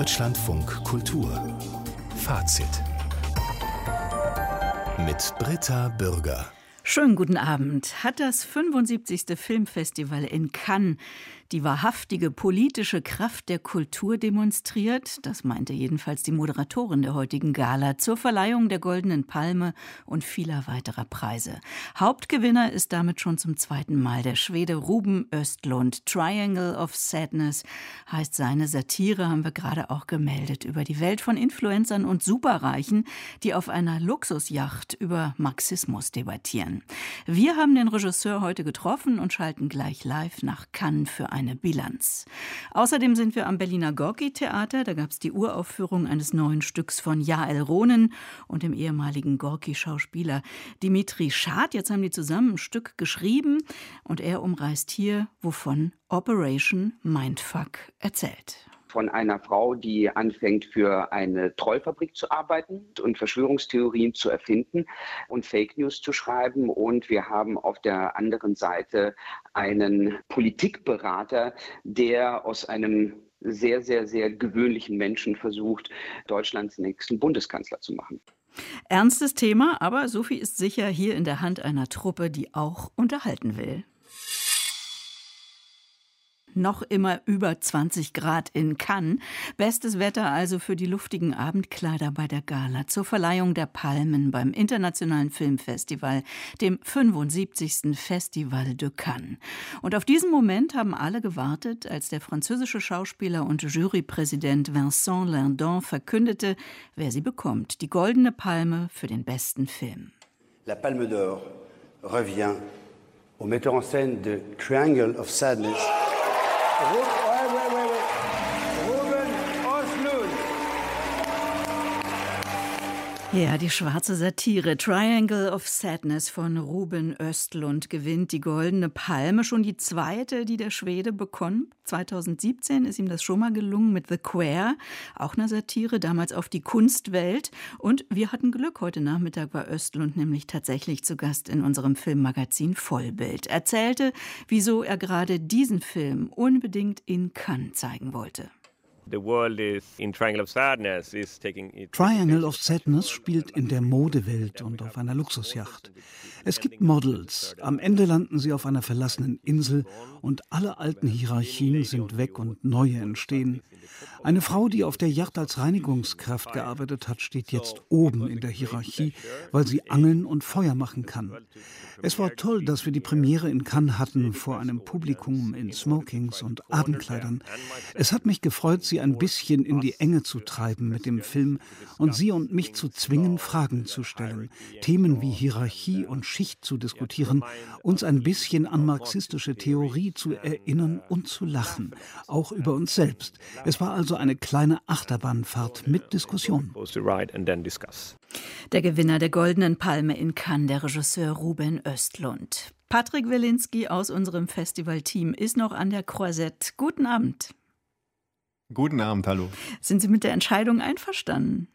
Deutschlandfunk Kultur Fazit mit Britta Bürger. Schönen guten Abend. Hat das 75. Filmfestival in Cannes die wahrhaftige politische Kraft der Kultur demonstriert? Das meinte jedenfalls die Moderatorin der heutigen Gala zur Verleihung der Goldenen Palme und vieler weiterer Preise. Hauptgewinner ist damit schon zum zweiten Mal der Schwede Ruben Östlund. Triangle of Sadness heißt seine Satire, haben wir gerade auch gemeldet, über die Welt von Influencern und Superreichen, die auf einer Luxusjacht über Marxismus debattieren. Wir haben den Regisseur heute getroffen und schalten gleich live nach Cannes für eine Bilanz. Außerdem sind wir am Berliner Gorki-Theater. Da gab es die Uraufführung eines neuen Stücks von Jael Ronen und dem ehemaligen Gorki-Schauspieler Dimitri Schad. Jetzt haben die zusammen ein Stück geschrieben und er umreißt hier, wovon Operation Mindfuck erzählt. Von einer Frau, die anfängt, für eine Trollfabrik zu arbeiten und Verschwörungstheorien zu erfinden und Fake News zu schreiben. Und wir haben auf der anderen Seite einen Politikberater, der aus einem sehr, sehr, sehr gewöhnlichen Menschen versucht, Deutschlands nächsten Bundeskanzler zu machen. Ernstes Thema, aber so viel ist sicher hier in der Hand einer Truppe, die auch unterhalten will. Noch immer über 20 Grad in Cannes. Bestes Wetter also für die luftigen Abendkleider bei der Gala zur Verleihung der Palmen beim Internationalen Filmfestival, dem 75. Festival de Cannes. Und auf diesen Moment haben alle gewartet, als der französische Schauspieler und Jurypräsident Vincent Lindon verkündete, wer sie bekommt. Die Goldene Palme für den besten Film. La Palme d'Or revient au metteur en scène de Triangle of Sadness. Ruben Östlund. Ja, die schwarze Satire Triangle of Sadness von Ruben Östlund gewinnt die Goldene Palme. Schon die zweite, die der Schwede bekommt. 2017 ist ihm das schon mal gelungen mit The Quare, auch eine Satire, damals auf die Kunstwelt. Und wir hatten Glück, heute Nachmittag war Östlund nämlich tatsächlich zu Gast in unserem Filmmagazin Vollbild. Erzählte, wieso er gerade diesen Film unbedingt in Cannes zeigen wollte. Triangle of Sadness spielt in der Modewelt und auf einer Luxusjacht. Es gibt Models. Am Ende landen sie auf einer verlassenen Insel und alle alten Hierarchien sind weg und neue entstehen. Eine Frau, die auf der Yacht als Reinigungskraft gearbeitet hat, steht jetzt oben in der Hierarchie, weil sie angeln und Feuer machen kann. Es war toll, dass wir die Premiere in Cannes hatten vor einem Publikum in Smokings und Abendkleidern. Es hat mich gefreut, sie ein bisschen in die Enge zu treiben mit dem Film und sie und mich zu zwingen, Fragen zu stellen, Themen wie Hierarchie und Schicht zu diskutieren, uns ein bisschen an marxistische Theorie zu erinnern und zu lachen, auch über uns selbst. Es war also eine kleine Achterbahnfahrt mit Diskussion. Der Gewinner der Goldenen Palme in Cannes, der Regisseur Ruben Östlund. Patrick Wilinski aus unserem Festivalteam ist noch an der Croisette. Guten Abend. Guten Abend, hallo. Sind Sie mit der Entscheidung einverstanden?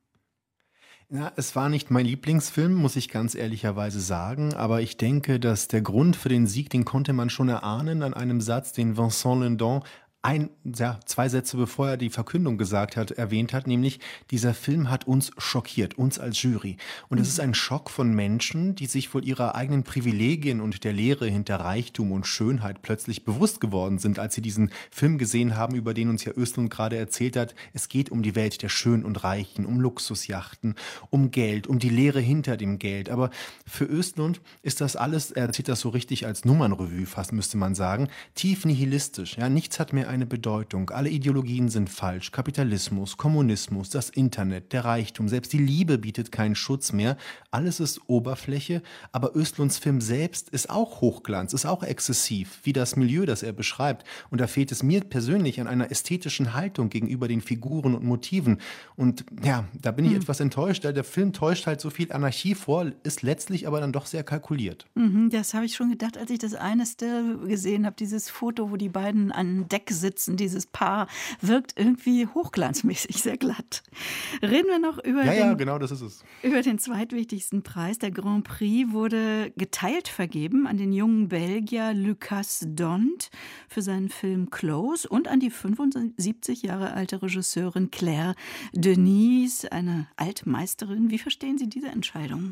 Ja, es war nicht mein Lieblingsfilm, muss ich ganz ehrlicherweise sagen, aber ich denke, dass der Grund für den Sieg, den konnte man schon erahnen an einem Satz, den Vincent Lindon zwei Sätze bevor er die Verkündung gesagt hat, erwähnt hat, nämlich dieser Film hat uns schockiert, uns als Jury. Und es ist ein Schock von Menschen, die sich wohl ihrer eigenen Privilegien und der Lehre hinter Reichtum und Schönheit plötzlich bewusst geworden sind, als sie diesen Film gesehen haben, über den uns ja Östlund gerade erzählt hat. Es geht um die Welt der Schönen und Reichen, um Luxusjachten, um Geld, um die Lehre hinter dem Geld. Aber für Östlund ist das alles, er erzählt das so richtig als Nummernrevue fast, müsste man sagen, tief nihilistisch. Ja, nichts hat mehr eine Bedeutung. Alle Ideologien sind falsch. Kapitalismus, Kommunismus, das Internet, der Reichtum, selbst die Liebe bietet keinen Schutz mehr. Alles ist Oberfläche, aber Östlunds Film selbst ist auch Hochglanz, ist auch exzessiv, wie das Milieu, das er beschreibt. Und da fehlt es mir persönlich an einer ästhetischen Haltung gegenüber den Figuren und Motiven. Und ja, da bin ich etwas enttäuscht, weil der Film täuscht halt so viel Anarchie vor, ist letztlich aber dann doch sehr kalkuliert. Das habe ich schon gedacht, als ich das eine Still gesehen habe, dieses Foto, wo die beiden an Deck sitzen, dieses Paar, wirkt irgendwie hochglanzmäßig, sehr glatt. Reden wir noch über genau, das ist es. Über den zweitwichtigsten Preis. Der Grand Prix wurde geteilt vergeben an den jungen Belgier Lucas Dont für seinen Film Close und an die 75 Jahre alte Regisseurin Claire Denis, eine Altmeisterin. Wie verstehen Sie diese Entscheidung?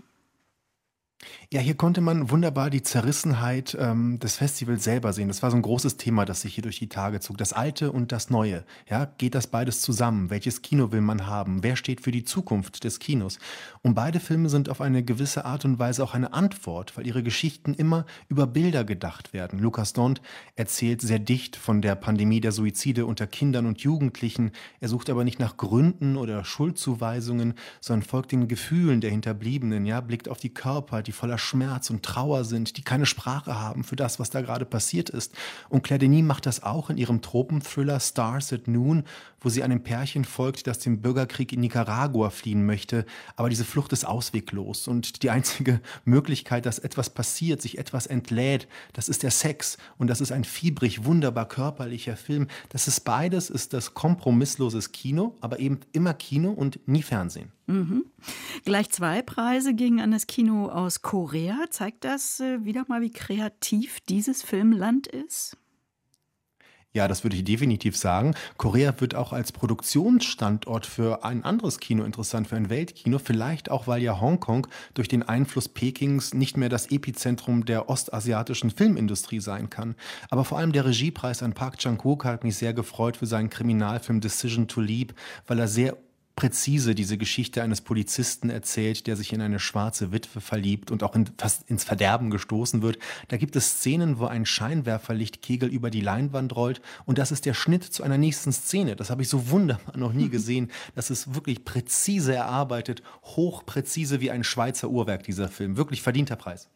Ja, hier konnte man wunderbar die Zerrissenheit des Festivals selber sehen. Das war so ein großes Thema, das sich hier durch die Tage zog. Das Alte und das Neue. Ja, geht das beides zusammen? Welches Kino will man haben? Wer steht für die Zukunft des Kinos? Und beide Filme sind auf eine gewisse Art und Weise auch eine Antwort, weil ihre Geschichten immer über Bilder gedacht werden. Lucas Dont erzählt sehr dicht von der Pandemie der Suizide unter Kindern und Jugendlichen. Er sucht aber nicht nach Gründen oder Schuldzuweisungen, sondern folgt den Gefühlen der Hinterbliebenen, ja, blickt auf die Körper, die voller Schmerz und Trauer sind, die keine Sprache haben für das, was da gerade passiert ist. Und Claire Denis macht das auch in ihrem Tropenthriller Stars at Noon, wo sie einem Pärchen folgt, das den Bürgerkrieg in Nicaragua fliehen möchte. Aber diese Flucht ist ausweglos und die einzige Möglichkeit, dass etwas passiert, sich etwas entlädt, das ist der Sex. Und das ist ein fiebrig, wunderbar körperlicher Film. Das ist beides, ist das kompromissloses Kino, aber eben immer Kino und nie Fernsehen. Mhm. Gleich 2 Preise gingen an das Kino aus Korea. Zeigt das wieder mal, wie kreativ dieses Filmland ist? Ja, das würde ich definitiv sagen. Korea wird auch als Produktionsstandort für ein anderes Kino interessant, für ein Weltkino. Vielleicht auch, weil ja Hongkong durch den Einfluss Pekings nicht mehr das Epizentrum der ostasiatischen Filmindustrie sein kann. Aber vor allem der Regiepreis an Park Chan-wook hat mich sehr gefreut für seinen Kriminalfilm Decision to Leave, weil er sehr präzise diese Geschichte eines Polizisten erzählt, der sich in eine schwarze Witwe verliebt und auch fast ins Verderben gestoßen wird. Da gibt es Szenen, wo ein Scheinwerferlichtkegel über die Leinwand rollt und das ist der Schnitt zu einer nächsten Szene. Das habe ich so wunderbar noch nie gesehen. Das ist wirklich präzise erarbeitet, hochpräzise wie ein Schweizer Uhrwerk, dieser Film. Wirklich verdienter Preis.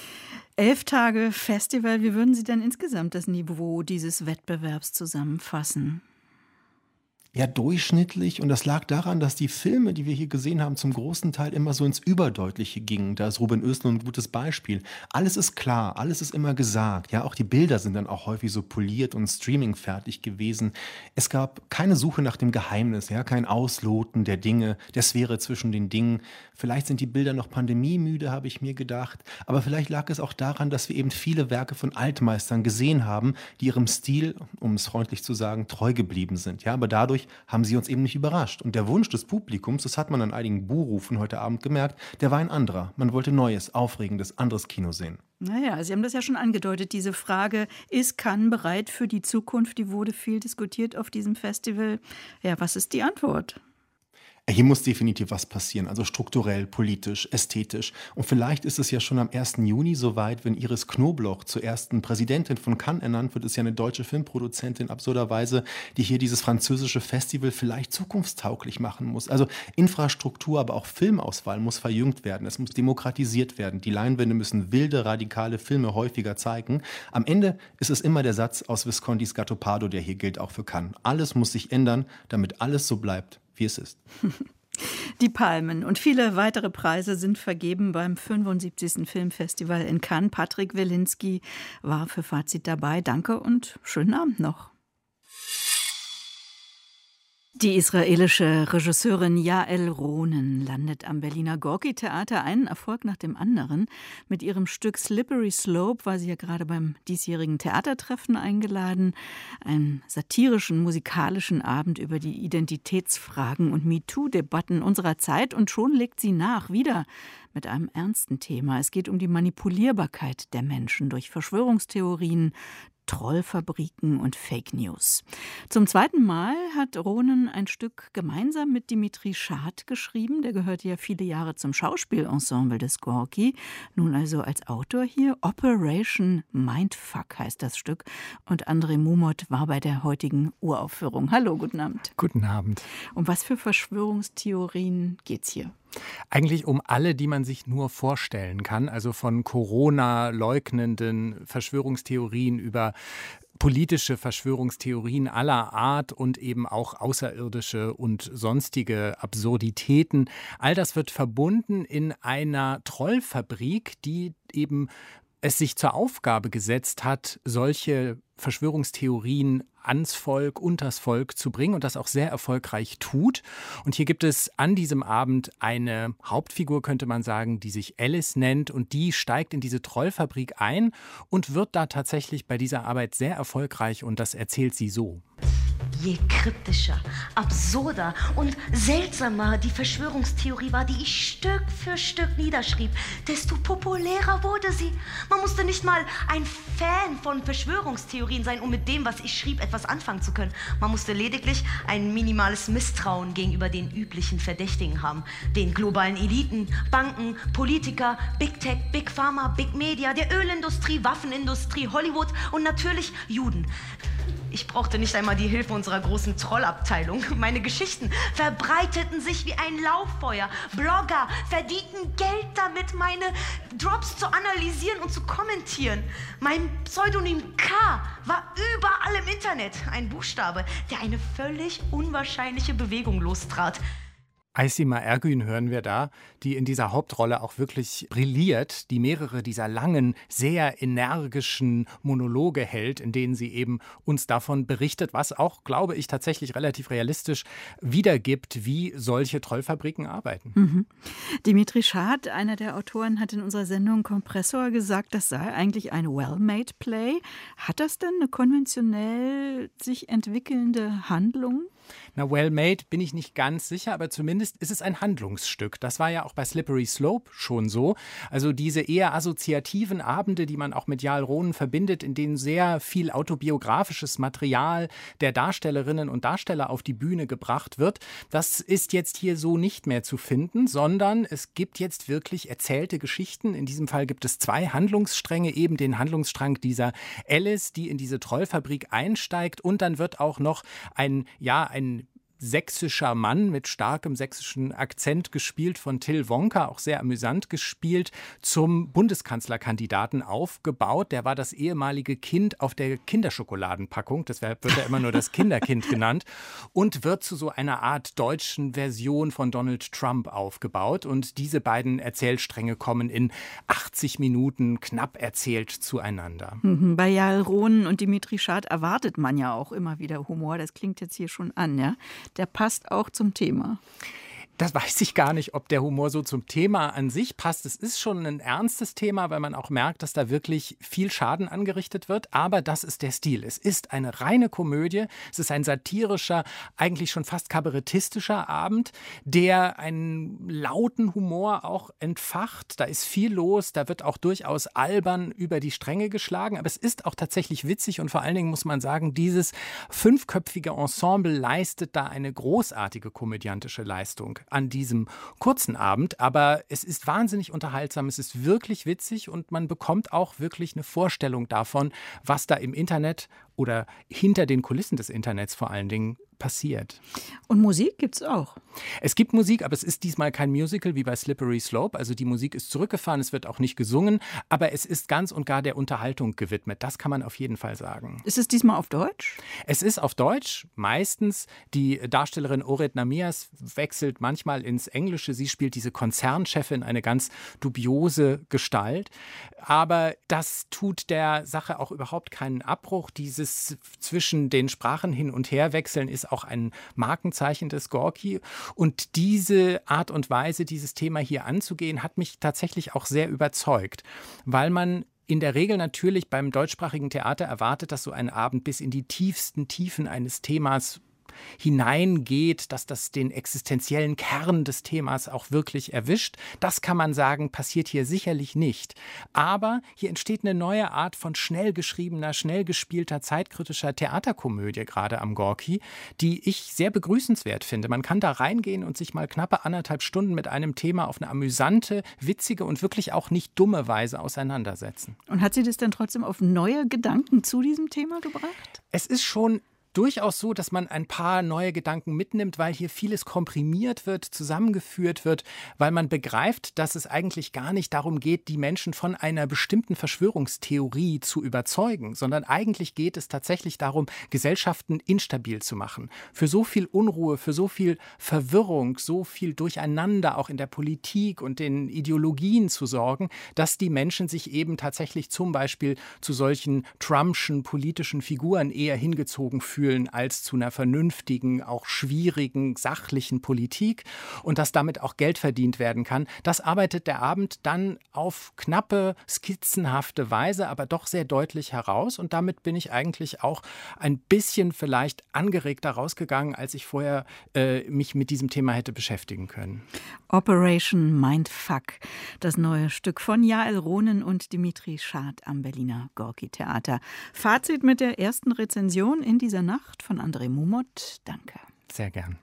11 Tage Festival. Wie würden Sie denn insgesamt das Niveau dieses Wettbewerbs zusammenfassen? Ja, durchschnittlich. Und das lag daran, dass die Filme, die wir hier gesehen haben, zum großen Teil immer so ins Überdeutliche gingen. Da ist Ruben Östlund ein gutes Beispiel. Alles ist klar, alles ist immer gesagt. Ja, auch die Bilder sind dann auch häufig so poliert und streamingfertig gewesen. Es gab keine Suche nach dem Geheimnis, ja, kein Ausloten der Dinge, der Sphäre zwischen den Dingen. Vielleicht sind die Bilder noch pandemiemüde, habe ich mir gedacht. Aber vielleicht lag es auch daran, dass wir eben viele Werke von Altmeistern gesehen haben, die ihrem Stil, um es freundlich zu sagen, treu geblieben sind. Ja, aber dadurch haben sie uns eben nicht überrascht. Und der Wunsch des Publikums, das hat man an einigen Buhrufen heute Abend gemerkt, der war ein anderer. Man wollte neues, aufregendes, anderes Kino sehen. Naja, Sie haben das ja schon angedeutet, diese Frage, ist Cannes bereit für die Zukunft? Die wurde viel diskutiert auf diesem Festival. Ja, was ist die Antwort? Hier muss definitiv was passieren, also strukturell, politisch, ästhetisch. Und vielleicht ist es ja schon am 1. Juni soweit, wenn Iris Knobloch zur ersten Präsidentin von Cannes ernannt wird, ist ja eine deutsche Filmproduzentin, absurderweise, die hier dieses französische Festival vielleicht zukunftstauglich machen muss. Also Infrastruktur, aber auch Filmauswahl muss verjüngt werden, es muss demokratisiert werden. Die Leinwände müssen wilde, radikale Filme häufiger zeigen. Am Ende ist es immer der Satz aus Viscontis Gattopardo, der hier gilt, auch für Cannes. Alles muss sich ändern, damit alles so bleibt, wie es ist. Die Palmen und viele weitere Preise sind vergeben beim 75. Filmfestival in Cannes. Patrick Wilinski war für Fazit dabei. Danke und schönen Abend noch. Die israelische Regisseurin Yael Ronen landet am Berliner Gorki-Theater einen Erfolg nach dem anderen. Mit ihrem Stück Slippery Slope war sie ja gerade beim diesjährigen Theatertreffen eingeladen. Einen satirischen, musikalischen Abend über die Identitätsfragen und MeToo-Debatten unserer Zeit. Und schon legt sie nach, wieder mit einem ernsten Thema. Es geht um die Manipulierbarkeit der Menschen durch Verschwörungstheorien, Trollfabriken und Fake News. Zum zweiten Mal hat Ronen ein Stück gemeinsam mit Dimitri Schad geschrieben. Der gehörte ja viele Jahre zum Schauspielensemble des Gorki. Nun also als Autor hier. Operation Mindfuck heißt das Stück. Und André Mumot war bei der heutigen Uraufführung. Hallo, guten Abend. Guten Abend. Um was für Verschwörungstheorien geht's hier? Eigentlich um alle, die man sich nur vorstellen kann, also von Corona-leugnenden Verschwörungstheorien über politische Verschwörungstheorien aller Art und eben auch außerirdische und sonstige Absurditäten. All das wird verbunden in einer Trollfabrik, die eben es sich zur Aufgabe gesetzt hat, solche Verschwörungstheorien ans Volk, unters Volk zu bringen und das auch sehr erfolgreich tut. Und hier gibt es an diesem Abend eine Hauptfigur, könnte man sagen, die sich Alice nennt und die steigt in diese Trollfabrik ein und wird da tatsächlich bei dieser Arbeit sehr erfolgreich und das erzählt sie so. Je kryptischer, absurder und seltsamer die Verschwörungstheorie war, die ich Stück für Stück niederschrieb, desto populärer wurde sie. Man musste nicht mal ein Fan von Verschwörungstheorien sein, um mit dem, was ich schrieb, etwas anfangen zu können. Man musste lediglich ein minimales Misstrauen gegenüber den üblichen Verdächtigen haben. Den globalen Eliten, Banken, Politiker, Big Tech, Big Pharma, Big Media, der Ölindustrie, Waffenindustrie, Hollywood und natürlich Juden. Ich brauchte nicht einmal die Hilfe unserer großen Trollabteilung. Meine Geschichten verbreiteten sich wie ein Lauffeuer. Blogger verdienten Geld damit, meine Drops zu analysieren und zu kommentieren. Mein Pseudonym K war überall im Internet. Ein Buchstabe, der eine völlig unwahrscheinliche Bewegung lostrat. Aysima Ergün hören wir da, die in dieser Hauptrolle auch wirklich brilliert, die mehrere dieser langen, sehr energischen Monologe hält, in denen sie eben uns davon berichtet, was auch, glaube ich, tatsächlich relativ realistisch wiedergibt, wie solche Trollfabriken arbeiten. Mhm. Dimitri Schad, einer der Autoren, hat in unserer Sendung Kompressor gesagt, das sei eigentlich ein well-made play. Hat das denn eine konventionell sich entwickelnde Handlung? Na, well-made bin ich nicht ganz sicher, aber zumindest ist es ein Handlungsstück. Das war ja auch bei Slippery Slope schon so. Also diese eher assoziativen Abende, die man auch mit Jael Ronen verbindet, in denen sehr viel autobiografisches Material der Darstellerinnen und Darsteller auf die Bühne gebracht wird, das ist jetzt hier so nicht mehr zu finden, sondern es gibt jetzt wirklich erzählte Geschichten. In diesem Fall gibt es 2 Handlungsstränge, eben den Handlungsstrang dieser Alice, die in diese Trollfabrik einsteigt, und dann wird auch noch ein sächsischer Mann mit starkem sächsischen Akzent, gespielt von Till Wonka, auch sehr amüsant gespielt, zum Bundeskanzlerkandidaten aufgebaut. Der war das ehemalige Kind auf der Kinderschokoladenpackung, deshalb wird er immer nur das Kinderkind genannt, und wird zu so einer Art deutschen Version von Donald Trump aufgebaut. Und diese beiden Erzählstränge kommen in 80 Minuten knapp erzählt zueinander. Bei Jael Ronen und Dimitri Schad erwartet man ja auch immer wieder Humor. Das klingt jetzt hier schon an, ja? Der passt auch zum Thema. Das weiß ich gar nicht, ob der Humor so zum Thema an sich passt. Es ist schon ein ernstes Thema, weil man auch merkt, dass da wirklich viel Schaden angerichtet wird. Aber das ist der Stil. Es ist eine reine Komödie. Es ist ein satirischer, eigentlich schon fast kabarettistischer Abend, der einen lauten Humor auch entfacht. Da ist viel los. Da wird auch durchaus albern über die Stränge geschlagen. Aber es ist auch tatsächlich witzig. Und vor allen Dingen muss man sagen, dieses 5-köpfige Ensemble leistet da eine großartige komödiantische Leistung an diesem kurzen Abend, aber es ist wahnsinnig unterhaltsam, es ist wirklich witzig und man bekommt auch wirklich eine Vorstellung davon, was da im Internet oder hinter den Kulissen des Internets vor allen Dingen passiert. Und Musik gibt's auch? Es gibt Musik, aber es ist diesmal kein Musical wie bei Slippery Slope. Also die Musik ist zurückgefahren, es wird auch nicht gesungen, aber es ist ganz und gar der Unterhaltung gewidmet. Das kann man auf jeden Fall sagen. Ist es diesmal auf Deutsch? Es ist auf Deutsch, meistens. Die Darstellerin Oret Namias wechselt manchmal ins Englische. Sie spielt diese Konzernchefin, eine ganz dubiose Gestalt. Aber das tut der Sache auch überhaupt keinen Abbruch. Dieses zwischen den Sprachen hin und her wechseln ist auch ein Markenzeichen des Gorki. Und diese Art und Weise, dieses Thema hier anzugehen, hat mich tatsächlich auch sehr überzeugt, weil man in der Regel natürlich beim deutschsprachigen Theater erwartet, dass so ein Abend bis in die tiefsten Tiefen eines Themas hineingeht, dass das den existenziellen Kern des Themas auch wirklich erwischt. Das kann man sagen, passiert hier sicherlich nicht. Aber hier entsteht eine neue Art von schnell geschriebener, schnell gespielter, zeitkritischer Theaterkomödie gerade am Gorki, die ich sehr begrüßenswert finde. Man kann da reingehen und sich mal knappe 1,5 Stunden mit einem Thema auf eine amüsante, witzige und wirklich auch nicht dumme Weise auseinandersetzen. Und hat Sie das dann trotzdem auf neue Gedanken zu diesem Thema gebracht? Es ist schon durchaus so, dass man ein paar neue Gedanken mitnimmt, weil hier vieles komprimiert wird, zusammengeführt wird, weil man begreift, dass es eigentlich gar nicht darum geht, die Menschen von einer bestimmten Verschwörungstheorie zu überzeugen, sondern eigentlich geht es tatsächlich darum, Gesellschaften instabil zu machen. Für so viel Unruhe, für so viel Verwirrung, so viel Durcheinander auch in der Politik und den Ideologien zu sorgen, dass die Menschen sich eben tatsächlich zum Beispiel zu solchen Trumpschen politischen Figuren eher hingezogen fühlen als zu einer vernünftigen, auch schwierigen, sachlichen Politik und dass damit auch Geld verdient werden kann. Das arbeitet der Abend dann auf knappe, skizzenhafte Weise, aber doch sehr deutlich heraus und damit bin ich eigentlich auch ein bisschen vielleicht angeregter rausgegangen, als ich vorher mich mit diesem Thema hätte beschäftigen können. Operation Mindfuck, das neue Stück von Jael Ronen und Dimitri Schad am Berliner Gorki-Theater. Fazit mit der ersten Rezension in dieser Nacht von André Mumot. Danke. Sehr gern.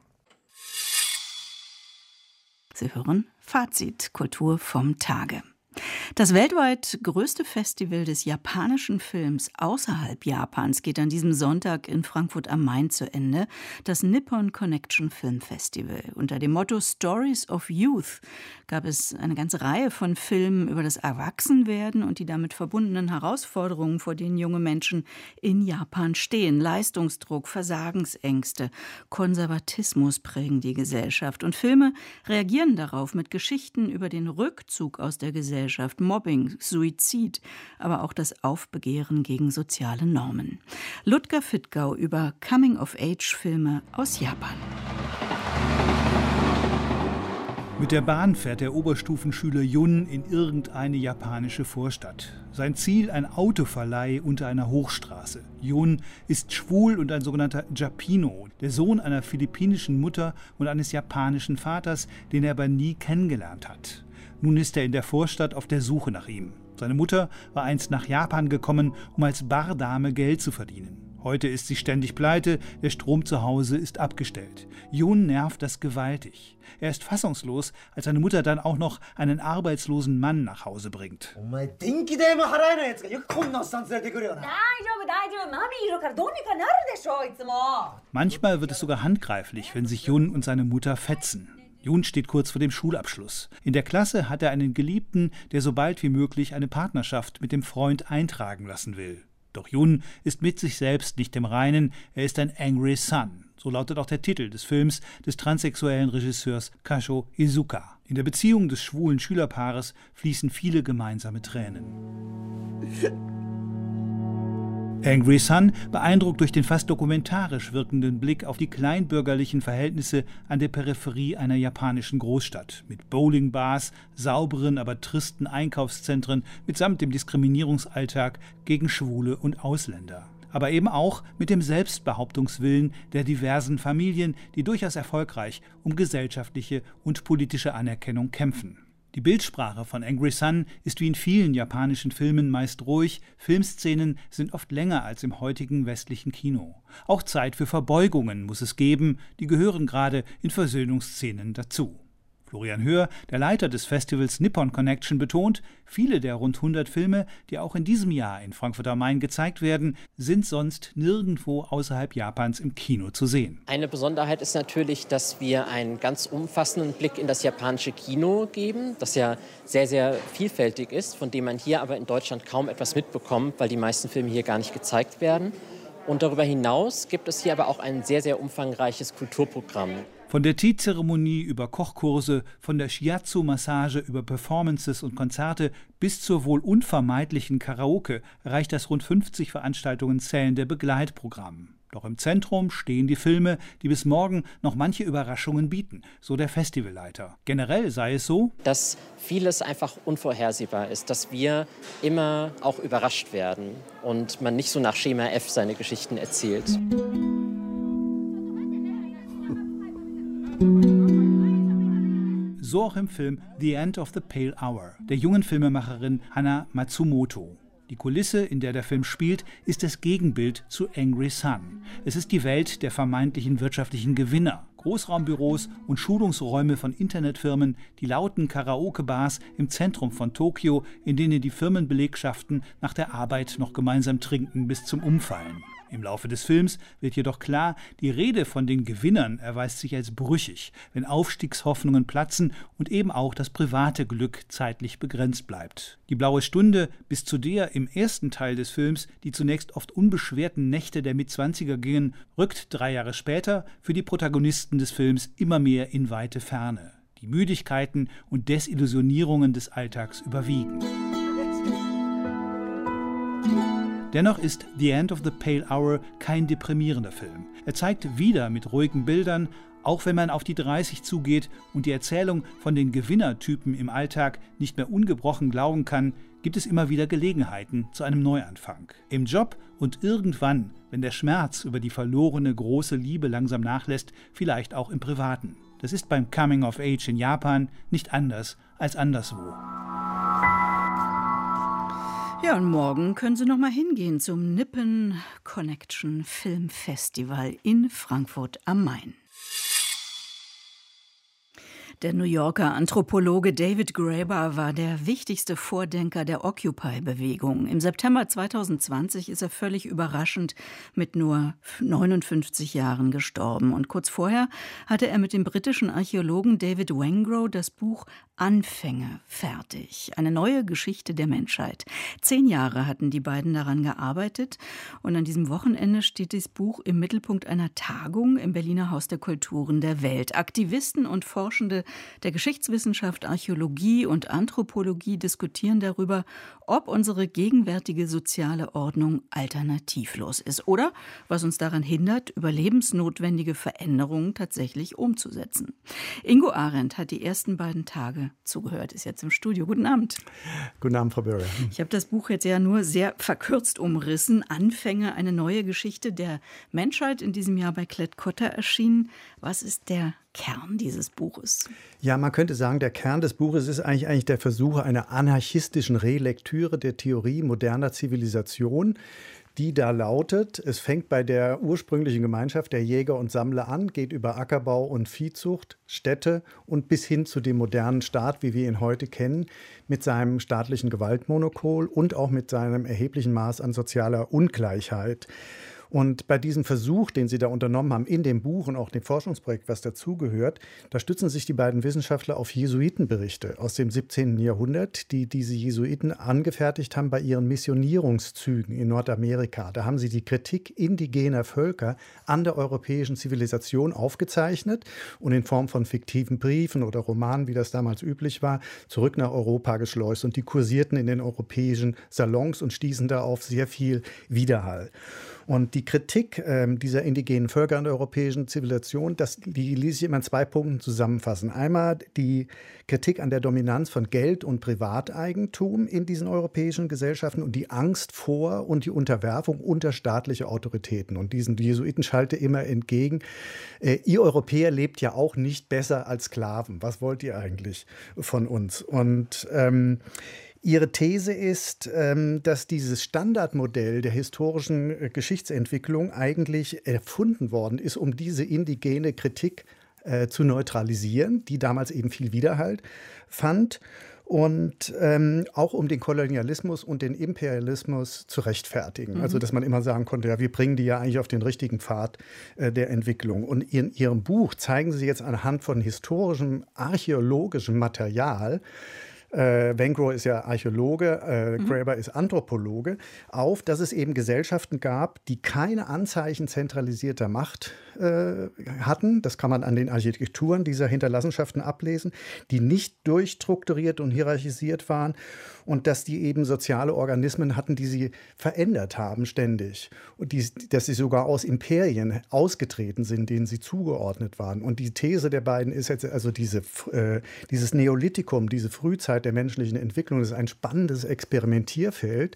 Sie hören Fazit, Kultur vom Tage. Das weltweit größte Festival des japanischen Films außerhalb Japans geht an diesem Sonntag in Frankfurt am Main zu Ende, das Nippon Connection Film Festival. Unter dem Motto Stories of Youth gab es eine ganze Reihe von Filmen über das Erwachsenwerden und die damit verbundenen Herausforderungen, vor denen junge Menschen in Japan stehen. Leistungsdruck, Versagensängste, Konservatismus prägen die Gesellschaft. Und Filme reagieren darauf mit Geschichten über den Rückzug aus der Gesellschaft, Mobbing, Suizid, aber auch das Aufbegehren gegen soziale Normen. Ludger Fittgau über Coming-of-Age-Filme aus Japan. Mit der Bahn fährt der Oberstufenschüler Jun in irgendeine japanische Vorstadt. Sein Ziel ein Autoverleih unter einer Hochstraße. Jun ist schwul und ein sogenannter Japino, der Sohn einer philippinischen Mutter und eines japanischen Vaters, den er aber nie kennengelernt hat. Nun ist er in der Vorstadt auf der Suche nach ihm. Seine Mutter war einst nach Japan gekommen, um als Bardame Geld zu verdienen. Heute ist sie ständig pleite, der Strom zu Hause ist abgestellt. Jun nervt das gewaltig. Er ist fassungslos, als seine Mutter dann auch noch einen arbeitslosen Mann nach Hause bringt. Manchmal wird es sogar handgreiflich, wenn sich Jun und seine Mutter fetzen. Jun steht kurz vor dem Schulabschluss. In der Klasse hat er einen Geliebten, der so bald wie möglich eine Partnerschaft mit dem Freund eintragen lassen will. Doch Jun ist mit sich selbst nicht im Reinen, er ist ein Angry Son. So lautet auch der Titel des Films des transsexuellen Regisseurs Kazuo Iizuka. In der Beziehung des schwulen Schülerpaares fließen viele gemeinsame Tränen. Angry Son beeindruckt durch den fast dokumentarisch wirkenden Blick auf die kleinbürgerlichen Verhältnisse an der Peripherie einer japanischen Großstadt. Mit Bowlingbars, sauberen, aber tristen Einkaufszentren, mitsamt dem Diskriminierungsalltag gegen Schwule und Ausländer. Aber eben auch mit dem Selbstbehauptungswillen der diversen Familien, die durchaus erfolgreich um gesellschaftliche und politische Anerkennung kämpfen. Die Bildsprache von Angry Son ist wie in vielen japanischen Filmen meist ruhig, Filmszenen sind oft länger als im heutigen westlichen Kino. Auch Zeit für Verbeugungen muss es geben, die gehören gerade in Versöhnungsszenen dazu. Florian Höhr, der Leiter des Festivals Nippon Connection, betont, viele der rund 100 Filme, die auch in diesem Jahr in Frankfurt am Main gezeigt werden, sind sonst nirgendwo außerhalb Japans im Kino zu sehen. Eine Besonderheit ist natürlich, dass wir einen ganz umfassenden Blick in das japanische Kino geben, das ja sehr, sehr vielfältig ist, von dem man hier aber in Deutschland kaum etwas mitbekommt, weil die meisten Filme hier gar nicht gezeigt werden. Und darüber hinaus gibt es hier aber auch ein sehr, sehr umfangreiches Kulturprogramm. Von der Tea-Zeremonie über Kochkurse, von der Shiatsu-Massage über Performances und Konzerte bis zur wohl unvermeidlichen Karaoke reicht das rund 50 Veranstaltungen zählende Begleitprogramm. Doch im Zentrum stehen die Filme, die bis morgen noch manche Überraschungen bieten, so der Festivalleiter. Generell sei es so, dass vieles einfach unvorhersehbar ist, dass wir immer auch überrascht werden und man nicht so nach Schema F seine Geschichten erzählt. So auch im Film The End of the Pale Hour der jungen Filmemacherin Hana Matsumoto. Die Kulisse, in der der Film spielt, ist das Gegenbild zu Angry Son. Es ist die Welt der vermeintlichen wirtschaftlichen Gewinner. Großraumbüros und Schulungsräume von Internetfirmen, die lauten Karaoke-Bars im Zentrum von Tokio, in denen die Firmenbelegschaften nach der Arbeit noch gemeinsam trinken bis zum Umfallen. Im Laufe des Films wird jedoch klar, die Rede von den Gewinnern erweist sich als brüchig, wenn Aufstiegshoffnungen platzen und eben auch das private Glück zeitlich begrenzt bleibt. Die blaue Stunde bis zu der im ersten Teil des Films, die zunächst oft unbeschwerten Nächte der Mitzwanziger gingen, rückt 3 Jahre später für die Protagonisten des Films immer mehr in weite Ferne. Die Müdigkeiten und Desillusionierungen des Alltags überwiegen. Dennoch ist The End of the Pale Hour kein deprimierender Film. Er zeigt wieder mit ruhigen Bildern, auch wenn man auf die 30 zugeht und die Erzählung von den Gewinnertypen im Alltag nicht mehr ungebrochen glauben kann, gibt es immer wieder Gelegenheiten zu einem Neuanfang. Im Job und irgendwann, wenn der Schmerz über die verlorene große Liebe langsam nachlässt, vielleicht auch im Privaten. Das ist beim Coming of Age in Japan nicht anders als anderswo. Ja, und morgen können Sie noch mal hingehen zum Nippon Connection Film Festival in Frankfurt am Main. Der New Yorker Anthropologe David Graeber war der wichtigste Vordenker der Occupy-Bewegung. Im September 2020 ist er völlig überraschend mit nur 59 Jahren gestorben. Und kurz vorher hatte er mit dem britischen Archäologen David Wengrow das Buch Anfänge fertig. Eine neue Geschichte der Menschheit. 10 Jahre hatten die beiden daran gearbeitet. Und an diesem Wochenende steht das Buch im Mittelpunkt einer Tagung im Berliner Haus der Kulturen der Welt. Aktivisten und Forschende der Geschichtswissenschaft, Archäologie und Anthropologie diskutieren darüber, ob unsere gegenwärtige soziale Ordnung alternativlos ist oder was uns daran hindert, überlebensnotwendige Veränderungen tatsächlich umzusetzen. Ingo Arendt hat die ersten beiden Tage zugehört, ist jetzt im Studio. Guten Abend. Guten Abend, Frau Bürger. Ich habe das Buch jetzt ja nur sehr verkürzt umrissen. Anfänge, eine neue Geschichte der Menschheit, in diesem Jahr bei Klett-Cotta erschienen. Was ist der Kern dieses Buches? Ja, man könnte sagen, der Kern des Buches ist eigentlich der Versuch einer anarchistischen Relektüre der Theorie moderner Zivilisation, die da lautet: Es fängt bei der ursprünglichen Gemeinschaft der Jäger und Sammler an, geht über Ackerbau und Viehzucht, Städte und bis hin zu dem modernen Staat, wie wir ihn heute kennen, mit seinem staatlichen Gewaltmonopol und auch mit seinem erheblichen Maß an sozialer Ungleichheit. Und bei diesem Versuch, den Sie da unternommen haben, in dem Buch und auch dem Forschungsprojekt, was dazugehört, da stützen sich die beiden Wissenschaftler auf Jesuitenberichte aus dem 17. Jahrhundert, die diese Jesuiten angefertigt haben bei ihren Missionierungszügen in Nordamerika. Da haben sie die Kritik indigener Völker an der europäischen Zivilisation aufgezeichnet und in Form von fiktiven Briefen oder Romanen, wie das damals üblich war, zurück nach Europa geschleust. Und die kursierten in den europäischen Salons und stießen da auf sehr viel Widerhall. Und die Kritik dieser indigenen Völker an der europäischen Zivilisation, die ließ sich immer in 2 Punkten zusammenfassen. Einmal die Kritik an der Dominanz von Geld und Privateigentum in diesen europäischen Gesellschaften und die Angst vor und die Unterwerfung unter staatliche Autoritäten. Und diesen Jesuiten schallte immer entgegen: Ihr Europäer lebt ja auch nicht besser als Sklaven. Was wollt ihr eigentlich von uns? Und Ihre These ist, dass dieses Standardmodell der historischen Geschichtsentwicklung eigentlich erfunden worden ist, um diese indigene Kritik zu neutralisieren, die damals eben viel Widerhall fand, und auch um den Kolonialismus und den Imperialismus zu rechtfertigen. Also dass man immer sagen konnte, ja, wir bringen die ja eigentlich auf den richtigen Pfad der Entwicklung. Und in Ihrem Buch zeigen Sie jetzt anhand von historischem, archäologischem Material, Wengrow ist ja Archäologe, Graeber ist Anthropologe, auf, dass es eben Gesellschaften gab, die keine Anzeichen zentralisierter Macht hatten. Das kann man an den Architekturen dieser Hinterlassenschaften ablesen, die nicht durchstrukturiert und hierarchisiert waren und dass die eben soziale Organismen hatten, die sie verändert haben ständig und dass sie sogar aus Imperien ausgetreten sind, denen sie zugeordnet waren. Und die These der beiden ist jetzt also dieses Neolithikum, diese Frühzeit der menschlichen Entwicklung, das ist ein spannendes Experimentierfeld,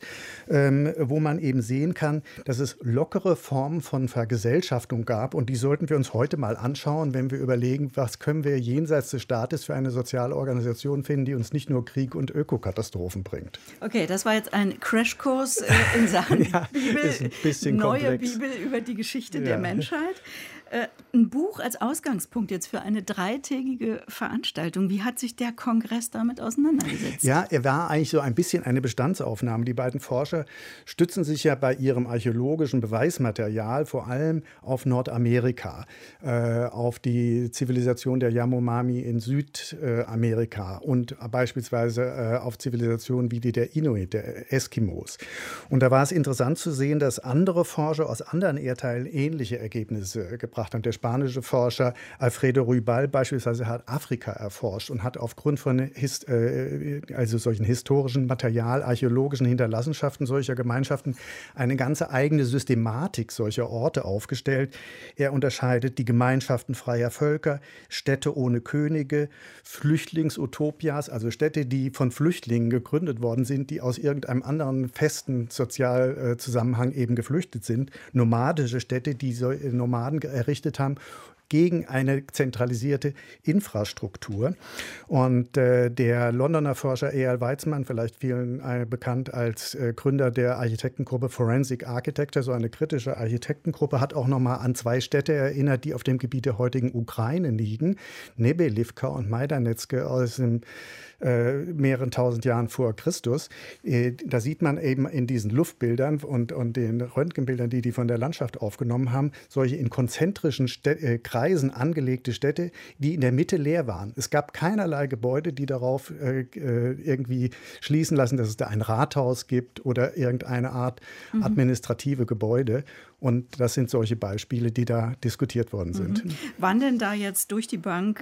wo man eben sehen kann, dass es lockere Formen von Vergesellschaftung gab, und die sollten wir uns heute mal anschauen, wenn wir überlegen, was können wir jenseits des Staates für eine soziale Organisation finden, die uns nicht nur Krieg und Ökokatastrophen bringt. Okay, das war jetzt ein Crashkurs in Sachen ja, Bibel, ist ein bisschen neue komplex. Bibel über die Geschichte der Menschheit. Ein Buch als Ausgangspunkt jetzt für eine 3-tägige Veranstaltung. Wie hat sich der Kongress damit auseinandergesetzt? Ja, er war eigentlich so ein bisschen eine Bestandsaufnahme. Die beiden Forscher stützen sich ja bei ihrem archäologischen Beweismaterial vor allem auf Nordamerika, auf die Zivilisation der Yanomami in Südamerika und beispielsweise auf Zivilisationen wie die der Inuit, der Eskimos. Und da war es interessant zu sehen, dass andere Forscher aus anderen Erdteilen ähnliche Ergebnisse gebracht haben. Der spanische Forscher Alfredo Ruibal beispielsweise hat Afrika erforscht und hat aufgrund von solchen historischen Material, archäologischen Hinterlassenschaften solcher Gemeinschaften eine ganze eigene Systematik solcher Orte aufgestellt. Er unterscheidet die Gemeinschaften freier Völker, Städte ohne Könige, Flüchtlingsutopias, also Städte, die von Flüchtlingen gegründet worden sind, die aus irgendeinem anderen festen Sozialzusammenhang eben geflüchtet sind, nomadische Städte, die Nomaden errichtet haben, gegen eine zentralisierte Infrastruktur. Und der Londoner Forscher E.L. Weizmann, vielleicht vielen bekannt als Gründer der Architektengruppe Forensic Architecture, so eine kritische Architektengruppe, hat auch nochmal an 2 Städte erinnert, die auf dem Gebiet der heutigen Ukraine liegen, Nebelivka und Majdanetske aus dem mehreren tausend Jahren vor Christus. Da sieht man eben in diesen Luftbildern und den Röntgenbildern, die von der Landschaft aufgenommen haben, solche in konzentrischen Kreisen angelegte Städte, die in der Mitte leer waren. Es gab keinerlei Gebäude, die darauf irgendwie schließen lassen, dass es da ein Rathaus gibt oder irgendeine Art administrative Gebäude. Und das sind solche Beispiele, die da diskutiert worden sind. Waren denn da jetzt durch die Bank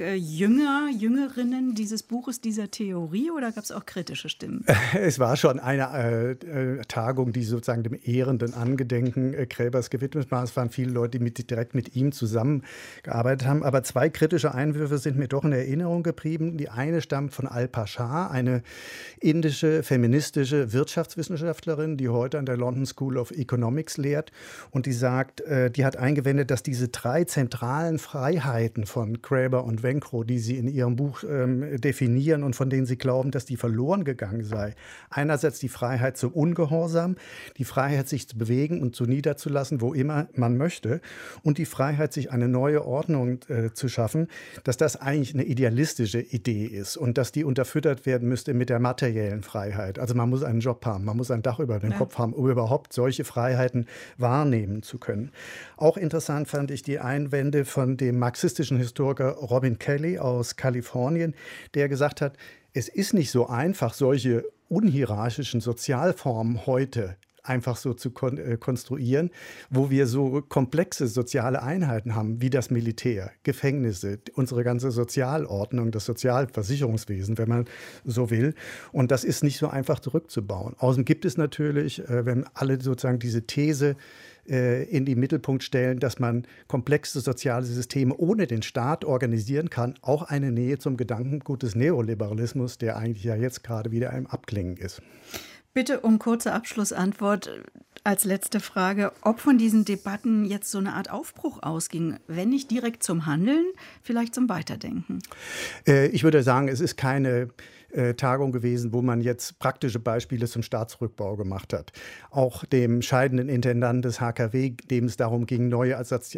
Jüngerinnen dieses Buches, dieser Theorie, oder gab es auch kritische Stimmen? Es war schon eine Tagung, die sozusagen dem ehrenden Angedenken Gräbers gewidmet war. Es waren viele Leute, die direkt mit ihm zusammengearbeitet haben. Aber 2 kritische Einwürfe sind mir doch in Erinnerung geblieben. Die eine stammt von Al-Pasha, eine indische feministische Wirtschaftswissenschaftlerin, die heute an der London School of Economics lehrt. Und die sagt, die hat eingewendet, dass diese 3 zentralen Freiheiten von Graeber und Wencrow, die sie in ihrem Buch definieren und von denen sie glauben, dass die verloren gegangen sei. Einerseits die Freiheit zum Ungehorsam, die Freiheit, sich zu bewegen und zu niederzulassen, wo immer man möchte, und die Freiheit, sich eine neue Ordnung zu schaffen, dass das eigentlich eine idealistische Idee ist und dass die unterfüttert werden müsste mit der materiellen Freiheit. Also man muss einen Job haben, man muss ein Dach über den Kopf haben, um überhaupt solche Freiheiten wahrnehmen zu können. Auch interessant fand ich die Einwände von dem marxistischen Historiker Robin Kelley aus Kalifornien, der gesagt hat, es ist nicht so einfach, solche unhierarchischen Sozialformen heute einfach so zu konstruieren, wo wir so komplexe soziale Einheiten haben, wie das Militär, Gefängnisse, unsere ganze Sozialordnung, das Sozialversicherungswesen, wenn man so will. Und das ist nicht so einfach zurückzubauen. Außerdem gibt es natürlich, wenn alle sozusagen diese These in den Mittelpunkt stellen, dass man komplexe soziale Systeme ohne den Staat organisieren kann, auch eine Nähe zum Gedankengut des Neoliberalismus, der eigentlich ja jetzt gerade wieder im Abklingen ist. Bitte um kurze Abschlussantwort als letzte Frage, ob von diesen Debatten jetzt so eine Art Aufbruch ausging, wenn nicht direkt zum Handeln, vielleicht zum Weiterdenken. Ich würde sagen, es ist keine Tagung gewesen, wo man jetzt praktische Beispiele zum Staatsrückbau gemacht hat. Auch dem scheidenden Intendant des HKW, dem es darum ging, neue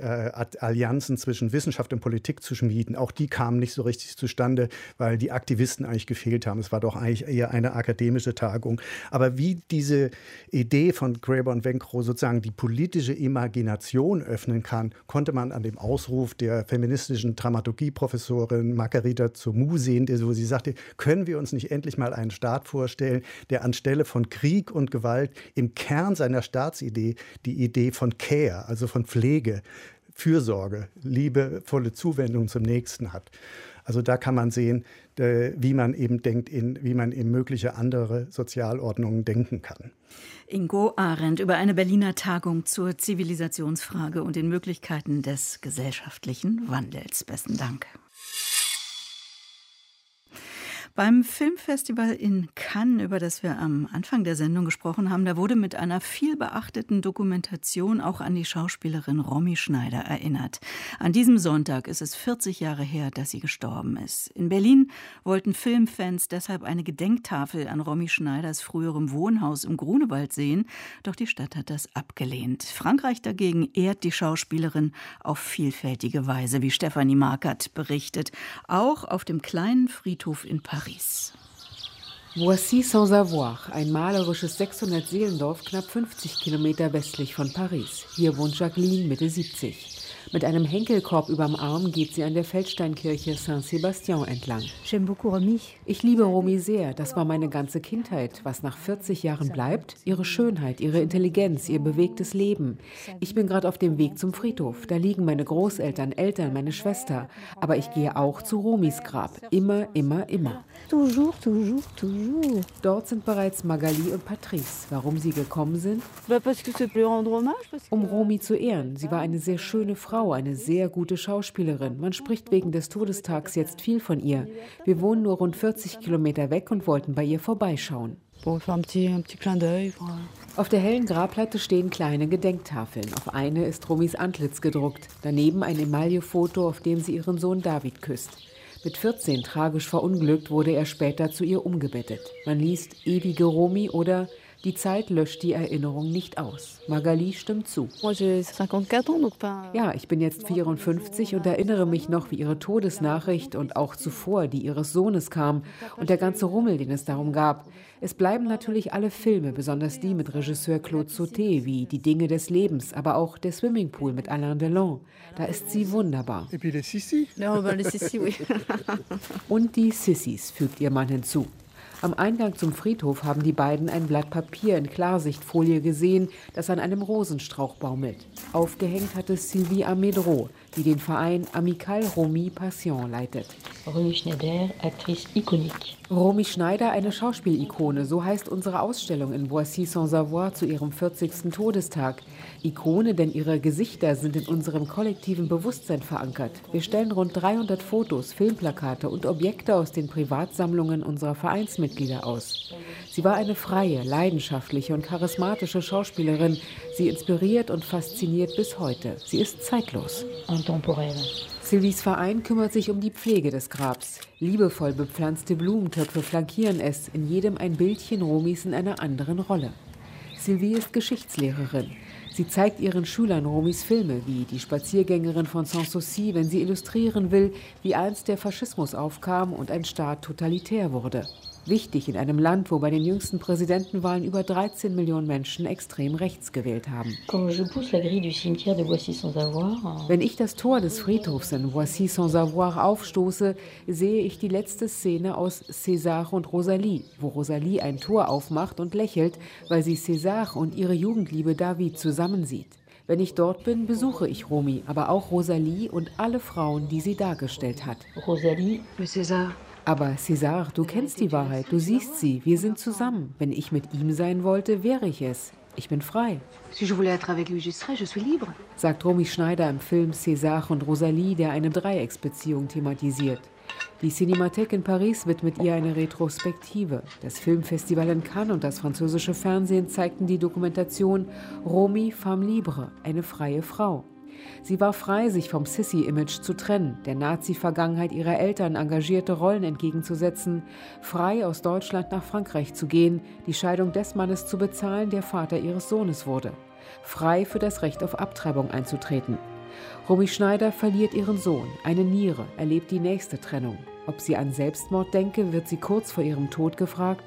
Allianzen zwischen Wissenschaft und Politik zu schmieden, auch die kamen nicht so richtig zustande, weil die Aktivisten eigentlich gefehlt haben. Es war doch eigentlich eher eine akademische Tagung. Aber wie diese Idee von Graeber und Wencrow sozusagen die politische Imagination öffnen kann, konnte man an dem Ausruf der feministischen Dramaturgie-Professorin Margarita Zomou sehen, wo sie sagte, können wir uns nicht endlich mal einen Staat vorstellen, der anstelle von Krieg und Gewalt im Kern seiner Staatsidee die Idee von Care, also von Pflege, Fürsorge, liebevolle Zuwendung zum Nächsten hat. Also da kann man sehen, wie man eben denkt, wie man in mögliche andere Sozialordnungen denken kann. Ingo Arendt über eine Berliner Tagung zur Zivilisationsfrage und den Möglichkeiten des gesellschaftlichen Wandels. Besten Dank. Beim Filmfestival in Cannes, über das wir am Anfang der Sendung gesprochen haben, da wurde mit einer vielbeachteten Dokumentation auch an die Schauspielerin Romy Schneider erinnert. An diesem Sonntag ist es 40 Jahre her, dass sie gestorben ist. In Berlin wollten Filmfans deshalb eine Gedenktafel an Romy Schneiders früherem Wohnhaus im Grunewald sehen, doch die Stadt hat das abgelehnt. Frankreich dagegen ehrt die Schauspielerin auf vielfältige Weise, wie Stefanie Markert berichtet, auch auf dem kleinen Friedhof in Paris. Boissy-Saint-Savoir, ein malerisches 600-Seelendorf knapp 50 Kilometer westlich von Paris. Hier wohnt Jacqueline, Mitte 70. Mit einem Henkelkorb überm Arm geht sie an der Feldsteinkirche Saint-Sébastien entlang. Ich liebe Romy sehr, das war meine ganze Kindheit. Was nach 40 Jahren bleibt? Ihre Schönheit, ihre Intelligenz, ihr bewegtes Leben. Ich bin gerade auf dem Weg zum Friedhof. Da liegen meine Großeltern, Eltern, meine Schwester. Aber ich gehe auch zu Romys Grab. Immer, immer, immer. Dort sind bereits Magali und Patrice. Warum sie gekommen sind? Um Romy zu ehren. Sie war eine sehr schöne Frau, eine sehr gute Schauspielerin. Man spricht wegen des Todestags jetzt viel von ihr. Wir wohnen nur rund 40 Kilometer weg und wollten bei ihr vorbeischauen. Auf der hellen Grabplatte stehen kleine Gedenktafeln. Auf eine ist Romys Antlitz gedruckt. Daneben ein Emaillefoto, auf dem sie ihren Sohn David küsst. Mit 14 tragisch verunglückt wurde er später zu ihr umgebettet. Man liest ewige Romy oder die Zeit löscht die Erinnerung nicht aus. Magali stimmt zu. Ja, ich bin jetzt 54 und erinnere mich noch, wie ihre Todesnachricht und auch zuvor die ihres Sohnes kam und der ganze Rummel, den es darum gab. Es bleiben natürlich alle Filme, besonders die mit Regisseur Claude Sauté, wie Die Dinge des Lebens, aber auch Der Swimmingpool mit Alain Delon. Da ist sie wunderbar. Und die Sissis, fügt ihr Mann hinzu. Am Eingang zum Friedhof haben die beiden ein Blatt Papier in Klarsichtfolie gesehen, das an einem Rosenstrauch baumelt. Aufgehängt hatte Sylvie Amedro, die den Verein Amical Romy Passion leitet. Romy Schneider, Actrice iconique. Romy Schneider, eine Schauspielikone, so heißt unsere Ausstellung in Boissy-Saint-Savoir zu ihrem 40. Todestag. Ikone, denn ihre Gesichter sind in unserem kollektiven Bewusstsein verankert. Wir stellen rund 300 Fotos, Filmplakate und Objekte aus den Privatsammlungen unserer Vereinsmitglieder aus. Sie war eine freie, leidenschaftliche und charismatische Schauspielerin. Sie inspiriert und fasziniert bis heute. Sie ist zeitlos. Sylvies Verein kümmert sich um die Pflege des Grabs. Liebevoll bepflanzte Blumentöpfe flankieren es, in jedem ein Bildchen Romys in einer anderen Rolle. Sylvie ist Geschichtslehrerin. Sie zeigt ihren Schülern Romys Filme, wie Die Spaziergängerin von Sanssouci, wenn sie illustrieren will, wie einst der Faschismus aufkam und ein Staat totalitär wurde. Wichtig in einem Land, wo bei den jüngsten Präsidentenwahlen über 13 Millionen Menschen extrem rechts gewählt haben. Wenn ich das Tor des Friedhofs in Boissy-Saint-Savoir aufstoße, sehe ich die letzte Szene aus César und Rosalie, wo Rosalie ein Tor aufmacht und lächelt, weil sie César und ihre Jugendliebe David zusammensieht. Wenn ich dort bin, besuche ich Romy, aber auch Rosalie und alle Frauen, die sie dargestellt hat. Rosalie, César. Aber César, du kennst die Wahrheit, du siehst sie, wir sind zusammen. Wenn ich mit ihm sein wollte, wäre ich es. Ich bin frei. Sagt Romy Schneider im Film César und Rosalie, der eine Dreiecksbeziehung thematisiert. Die Cinémathèque in Paris widmet ihr eine Retrospektive. Das Filmfestival in Cannes und das französische Fernsehen zeigten die Dokumentation Romy, Femme Libre, eine freie Frau. Sie war frei, sich vom Sissy-Image zu trennen, der Nazi-Vergangenheit ihrer Eltern engagierte Rollen entgegenzusetzen, frei aus Deutschland nach Frankreich zu gehen, die Scheidung des Mannes zu bezahlen, der Vater ihres Sohnes wurde, frei für das Recht auf Abtreibung einzutreten. Romy Schneider verliert ihren Sohn, eine Niere, erlebt die nächste Trennung. Ob sie an Selbstmord denke, wird sie kurz vor ihrem Tod gefragt.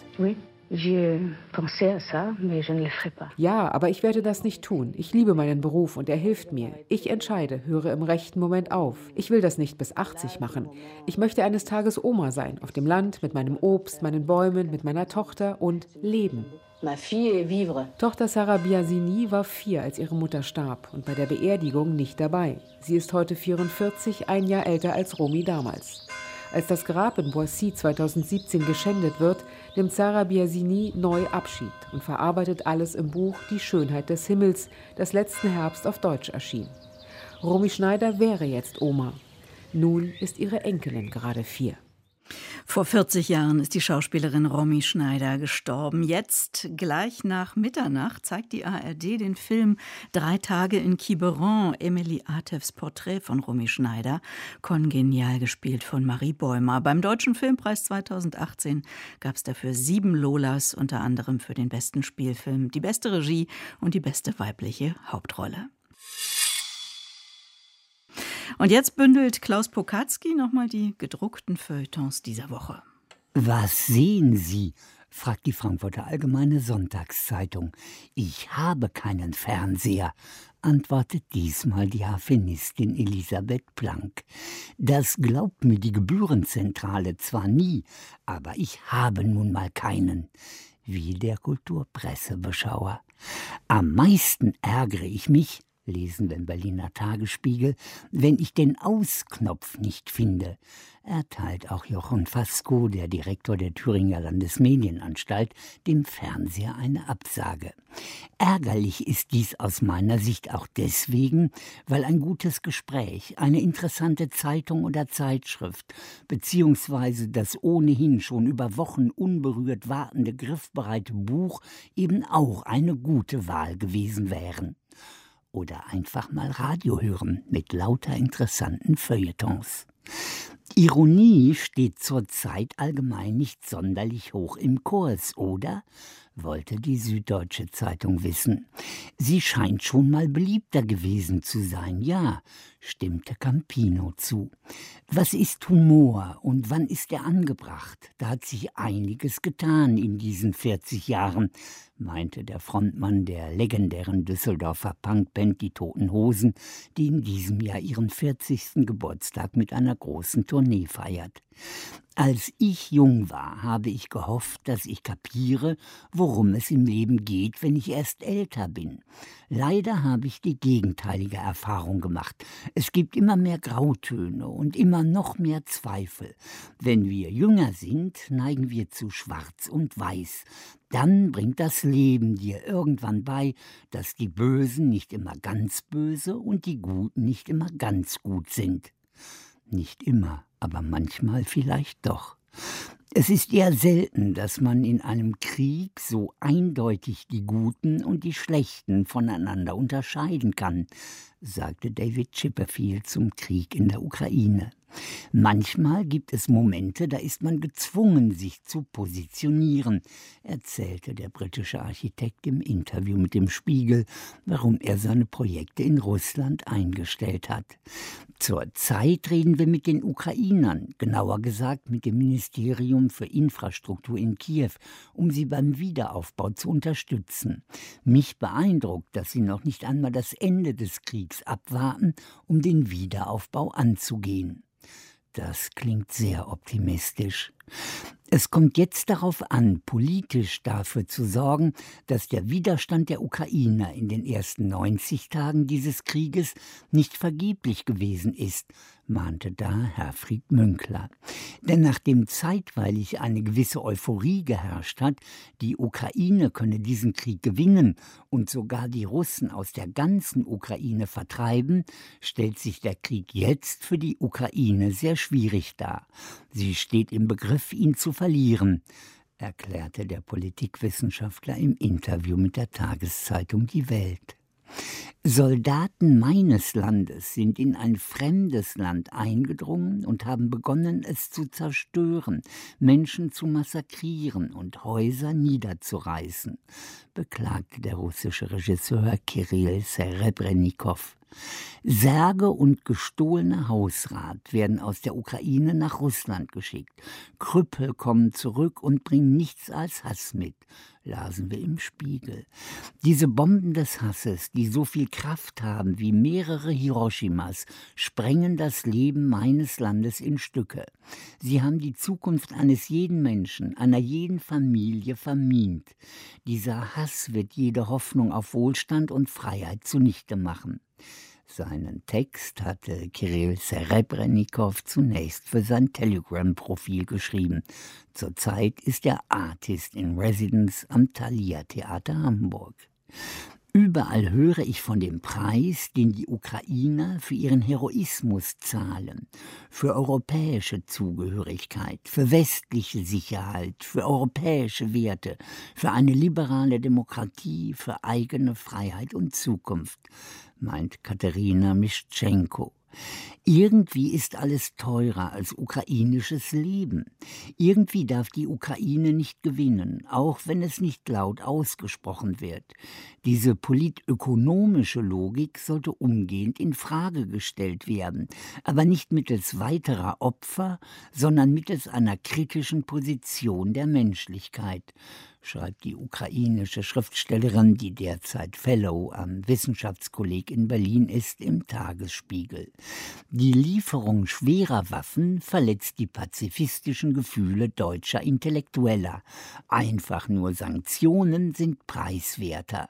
Ja, aber ich werde das nicht tun. Ich liebe meinen Beruf und er hilft mir. Ich entscheide, höre im rechten Moment auf. Ich will das nicht bis 80 machen. Ich möchte eines Tages Oma sein, auf dem Land, mit meinem Obst, meinen Bäumen, mit meiner Tochter und leben. Tochter Sarah Biasini war 4, als ihre Mutter starb und bei der Beerdigung nicht dabei. Sie ist heute 44, ein Jahr älter als Romy damals. Als das Grab in Boissy 2017 geschändet wird, nimmt Sarah Biasini neu Abschied und verarbeitet alles im Buch Die Schönheit des Himmels, das letzten Herbst auf Deutsch erschien. Romy Schneider wäre jetzt Oma. Nun ist ihre Enkelin gerade 4. Vor 40 Jahren ist die Schauspielerin Romy Schneider gestorben. Jetzt, gleich nach Mitternacht, zeigt die ARD den Film 3 Tage in Quiberon, Emilie Atefs Porträt von Romy Schneider, kongenial gespielt von Marie Bäumer. Beim Deutschen Filmpreis 2018 gab es dafür 7 Lolas, unter anderem für den besten Spielfilm, die beste Regie und die beste weibliche Hauptrolle. Und jetzt bündelt Klaus Pokatzky nochmal die gedruckten Feuilletons dieser Woche. Was sehen Sie? Fragt die Frankfurter Allgemeine Sonntagszeitung. Ich habe keinen Fernseher, antwortet diesmal die Harfenistin Elisabeth Planck. Das glaubt mir die Gebührenzentrale zwar nie, aber ich habe nun mal keinen. Wie der Kulturpressebeschauer. Am meisten ärgere ich mich, lesen wir im Berliner Tagesspiegel, wenn ich den Ausknopf nicht finde, erteilt auch Jochen Fasko, der Direktor der Thüringer Landesmedienanstalt, dem Fernseher eine Absage. Ärgerlich ist dies aus meiner Sicht auch deswegen, weil ein gutes Gespräch, eine interessante Zeitung oder Zeitschrift beziehungsweise das ohnehin schon über Wochen unberührt wartende griffbereite Buch eben auch eine gute Wahl gewesen wären. Oder einfach mal Radio hören mit lauter interessanten Feuilletons. Ironie steht zurzeit allgemein nicht sonderlich hoch im Kurs, oder? Wollte die Süddeutsche Zeitung wissen. Sie scheint schon mal beliebter gewesen zu sein, ja, stimmte Campino zu. Was ist Humor und wann ist er angebracht? Da hat sich einiges getan in diesen 40 Jahren, meinte der Frontmann der legendären Düsseldorfer Punkband Die Toten Hosen, die in diesem Jahr ihren 40. Geburtstag mit einer großen Tournee feiert. Als ich jung war, habe ich gehofft, dass ich kapiere, worum es im Leben geht, wenn ich erst älter bin. Leider habe ich die gegenteilige Erfahrung gemacht. Es gibt immer mehr Grautöne und immer noch mehr Zweifel. Wenn wir jünger sind, neigen wir zu Schwarz und Weiß. Dann bringt das Leben dir irgendwann bei, dass die Bösen nicht immer ganz böse und die Guten nicht immer ganz gut sind. Nicht immer, aber manchmal vielleicht doch. Es ist eher selten, dass man in einem Krieg so eindeutig die Guten und die Schlechten voneinander unterscheiden kann, sagte David Chipperfield zum Krieg in der Ukraine. Manchmal gibt es Momente, da ist man gezwungen, sich zu positionieren, erzählte der britische Architekt im Interview mit dem Spiegel, warum er seine Projekte in Russland eingestellt hat. Zurzeit reden wir mit den Ukrainern, genauer gesagt mit dem Ministerium für Infrastruktur in Kiew, um sie beim Wiederaufbau zu unterstützen. Mich beeindruckt, dass sie noch nicht einmal das Ende des Kriegs abwarten, um den Wiederaufbau anzugehen. Das klingt sehr optimistisch. Es kommt jetzt darauf an, politisch dafür zu sorgen, dass der Widerstand der Ukrainer in den ersten 90 Tagen dieses Krieges nicht vergeblich gewesen ist, mahnte da Herfried Münkler. Denn nachdem zeitweilig eine gewisse Euphorie geherrscht hat, die Ukraine könne diesen Krieg gewinnen und sogar die Russen aus der ganzen Ukraine vertreiben, stellt sich der Krieg jetzt für die Ukraine sehr schwierig dar. Sie steht im Begriff, ihn zu verlieren, erklärte der Politikwissenschaftler im Interview mit der Tageszeitung Die Welt. Soldaten meines Landes sind in ein fremdes Land eingedrungen und haben begonnen, es zu zerstören, Menschen zu massakrieren und Häuser niederzureißen, beklagte der russische Regisseur Kirill Serebrennikov. Särge und gestohlene Hausrat werden aus der Ukraine nach Russland geschickt. Krüppel kommen zurück und bringen nichts als Hass mit, lasen wir im Spiegel. Diese Bomben des Hasses, die so viel Kraft haben wie mehrere Hiroshimas, sprengen das Leben meines Landes in Stücke. Sie haben die Zukunft eines jeden Menschen, einer jeden Familie vermint. Dieser Hass wird jede Hoffnung auf Wohlstand und Freiheit zunichte machen. Seinen Text hatte Kirill Serebrennikov zunächst für sein Telegram-Profil geschrieben. Zurzeit ist er Artist in Residence am Thalia Theater Hamburg. Überall höre ich von dem Preis, den die Ukrainer für ihren Heroismus zahlen, für europäische Zugehörigkeit, für westliche Sicherheit, für europäische Werte, für eine liberale Demokratie, für eigene Freiheit und Zukunft, meint Katerina Mischenko. Irgendwie ist alles teurer als ukrainisches Leben. Irgendwie darf die Ukraine nicht gewinnen, auch wenn es nicht laut ausgesprochen wird. Diese politökonomische Logik sollte umgehend in Frage gestellt werden, aber nicht mittels weiterer Opfer, sondern mittels einer kritischen Position der Menschlichkeit, schreibt die ukrainische Schriftstellerin, die derzeit Fellow am Wissenschaftskolleg in Berlin ist, im Tagesspiegel. Die Lieferung schwerer Waffen verletzt die pazifistischen Gefühle deutscher Intellektueller. Einfach nur Sanktionen sind preiswerter.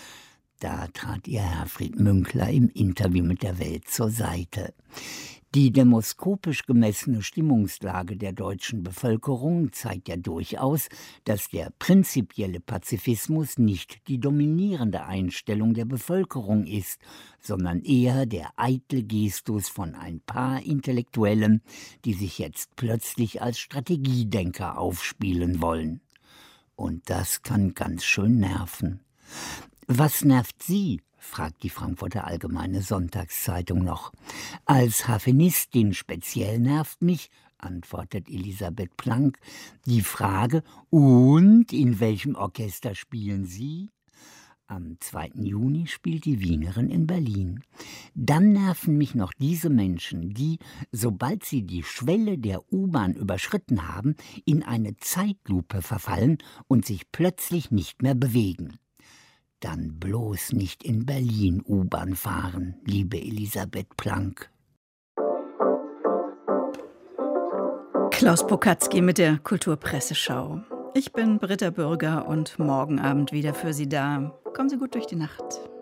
Da trat ihr Herfried Münkler im Interview mit der Welt zur Seite. Die demoskopisch gemessene Stimmungslage der deutschen Bevölkerung zeigt ja durchaus, dass der prinzipielle Pazifismus nicht die dominierende Einstellung der Bevölkerung ist, sondern eher der eitle Gestus von ein paar Intellektuellen, die sich jetzt plötzlich als Strategiedenker aufspielen wollen. Und das kann ganz schön nerven. Was nervt Sie? Fragt die Frankfurter Allgemeine Sonntagszeitung noch. Als Harfenistin speziell nervt mich, antwortet Elisabeth Planck, die Frage, und in welchem Orchester spielen Sie? Am 2. Juni spielt die Wienerin in Berlin. Dann nerven mich noch diese Menschen, die, sobald sie die Schwelle der U-Bahn überschritten haben, in eine Zeitlupe verfallen und sich plötzlich nicht mehr bewegen. Dann bloß nicht in Berlin U-Bahn fahren, liebe Elisabeth Planck. Klaus Pokatzki mit der Kulturpresseschau. Ich bin Britta Bürger und morgen Abend wieder für Sie da. Kommen Sie gut durch die Nacht.